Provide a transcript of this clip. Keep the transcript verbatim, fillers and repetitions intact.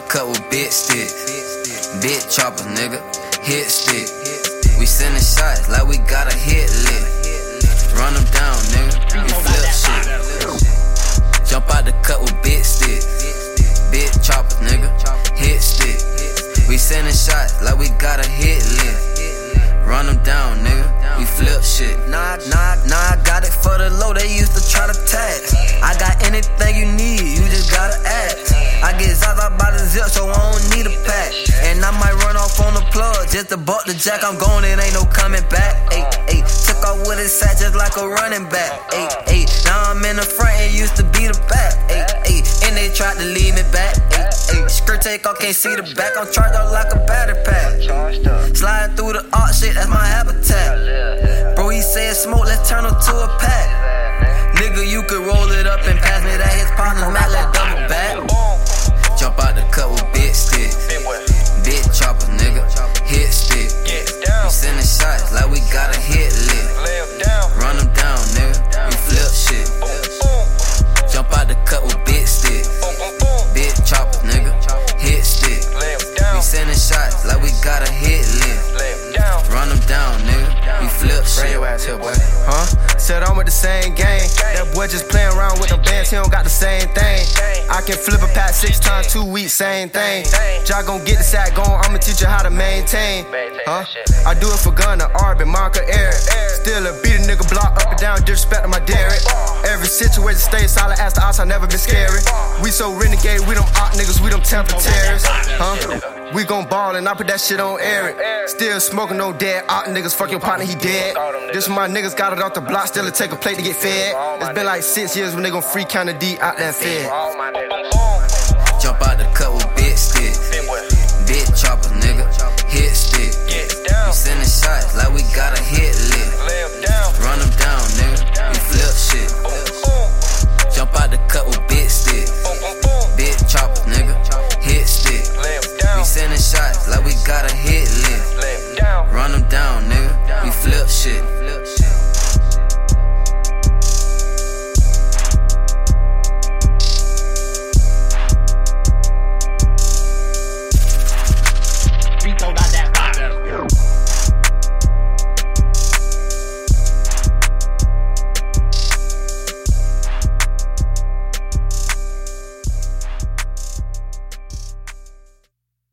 cut with big stick. Big chopper, nigga. Hit stick. We sending shots like we got a hit lit. Run them down, nigga. We flip shit. Jump out the cut with big stick. Big chopper, nigga. Hit stick. We sending shots like we got a hit lit. Run them down, nigga. We flip shit. Nah, nah, nah, I got it for the low. They used to try to tax. I got anything you need, you just gotta ask. I get Zaza by the zip, so I don't need a pack. And I might run off on the plug just to buck the jack. I'm gone, it ain't no coming back. Ay, ay, took off with his sack just like a running back. Ay, ay, now I'm in the front and used to be the back. Ay, ay, and they tried to leave me back. Ay, ay, skirt take off, can't see the back. I'm charged up like a battery pack. Sliding through the arc shit, that's my habitat. Bro, he said smoke, let's turn him to a pack. Nigga, you could roll it up and pass me that. His partner's mad, let double back. Jump out the cut with big stick. Big chopper, nigga. Hit stick. We sending shots like we got a hit lit. Run them down, nigga. We flip shit. Jump out the cut with big stick. Big chopper, nigga. Hit stick. We sending shots like we got a hit lit. Run them down, nigga. We flip shit. Bring your ass here, boy. Huh? Said I'm with the same gang. That boy just playing around with them bands, he don't got the same thing. I can flip a pack six times, two weeks, same thing. Y'all gon' get the sack going, I'ma teach you how to maintain. Huh? I do it for Gunna, Arbin, Marker, Eric. Still a beat a nigga block up and down, disrespect to my Derek. Every situation stay solid, ask the odds, I never been scary. We so renegade, we them op niggas, we them temper terrorists. Huh? We gon' ball and I put that shit on Eric. Still smoking no dead op niggas, fuck your partner, he dead. This one my niggas got it off the block, still a take a plate to get fed. It's been like six years when they gon' free County D out there fed.